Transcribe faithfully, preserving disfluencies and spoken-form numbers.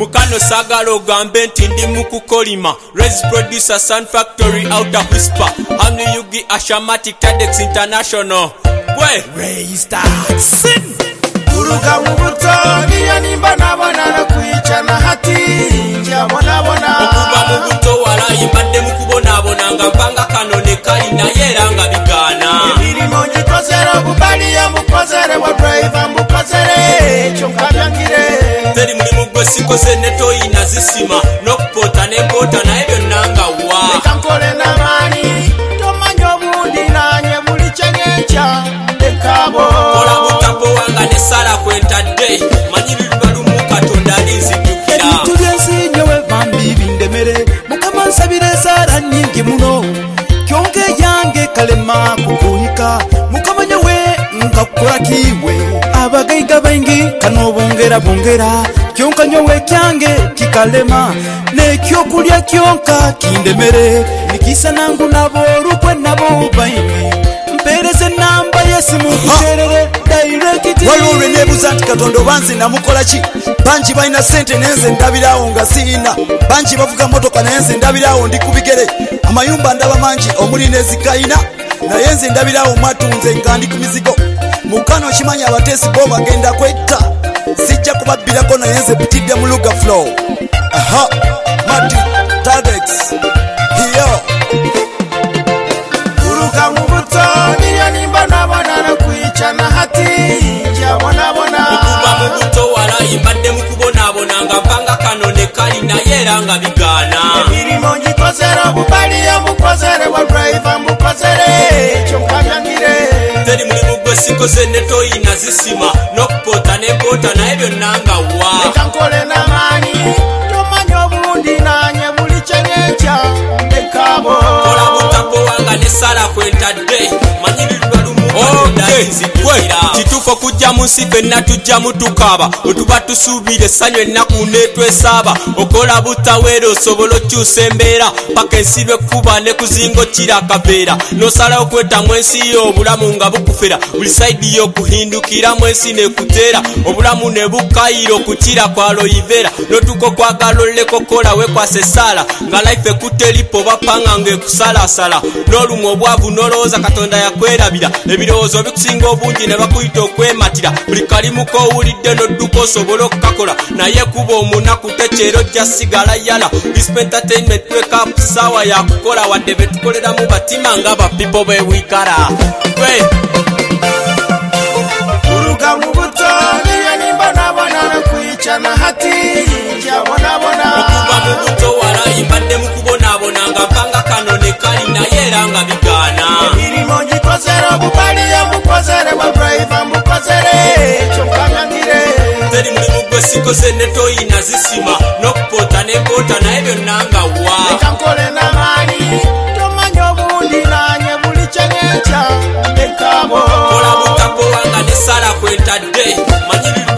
mukano sagalo gambe nti ndi mukukolima Res producer Sun Factory outer whisper Hamni Yugi Ashamatic Tadex International Bwe Raise that sin Kuruka mubuto niyo nimba nabona no kuichana hati njabona bona Okuba mubuto wala imbadde mukubona bona nga mpanga kanone kali na yera nga bigana Emirimo ngikozera obubali ya mukozere wa driver mukozere kyonka byangire Teri mulimu gwe sikoze netoyi na zisima nokupota nempota na ebyo nanga wa Leka nkole n'amaanyi tomanyi obundi nanye buli kyenyenkya lekabo Kola butapo wanga ne sala kwentadde manyirirwa lumu katonda alinzijjukira Ebintu byensi nyowe bambi bindemere Mukama nsabire sala nnyingi muno kyonka yange kalema kukuhika Mukama nyowe nkakukola kiwe abagaiga baingi kano bongera bongera kyonka nyowe kyange kikalema nekyokulya kyonka kindemere nikisa nangu nabo olukwe nabo baingi mpereze namba yesimu kuterere direct walure nebuza nti Katonda banzi namukola ki banji balina sente nenze ndabirawo nga sirina banji bavuga motoka nenze ndabirawo ndi kubigere amayumba ndaba manji omuli nezikayina naye nze ndabirawo mwatunze nga ndi ku mizigo mukano kimanya abatesi bo bagenda kwetta sijja kubabbirako naye nze pitidde mu luga flow aha Mati Tadex hiyo Kuruka mubuto niyo nimba nabona no kuichana hati njabona bona Okuba mubuto wala imbadde mukubona bona nga mpanga kanone kali na yera nga bigana Emirimo ngikozera obubali ya mukozere wa driver mukozere kyonka byangire Teri mulimu gwe sikoze netoyi na zisima nokupota nempota na ebyo nanga wa Leka nkole n'amaanyi tomanyi obundi nanye buli kyenyenkya lekabo Kola butapo wanga ne sala kwentadde manyirirwa lumu katonda alinzijjukira kituufu okujja mu nsi fenna tujja mutukaba otuba tusuubire essanyu ennaku netwesaaba okola butaweera osobola okyusa embeera paka ensi lwekkuba ne kuzingo kira akaveera n'osalawo kwetamu ensi yo obulamu nga bukufera buli saidi y'okuhindukiramu ensi nekuteera obulamu ne bukayira okukira kwa loyivera n'otuka okwagala olekokola wekwasa essaala nga life ekuteripo bapanga ng'ekusalasala n'olumu obwavu n'olowooza Katonda yakwerabira ebirowoozo bikusinga obungi ne bakuyita okwematira buli kalimu k'owulidde n'odduka osobola okukakola naye kuba omunaku tekyero jja sigala yala Bisp Entertainment twekapu saawa yakukola wadde betukolera mu batima nga bapipo bewikala gwe Kuruka mubuto niyo nimba nabona no kuichana hati njabona bona Okuba mubuto wala imbadde mukubonabona nga mpanga kanone kali na yera nga bigana Emirimo ngikozera obubali ya mukozere wa driver mukozere kyonka byangire Teri mulimu gwe sikoze netoyi na zisima nokupota nempota na ebyo nanga wa Leka nkole n'amaanyi tomanyi obundi nanye buli kyenyenkya lekabo Kola butapo wanga ne sala kwentadde manyirirwa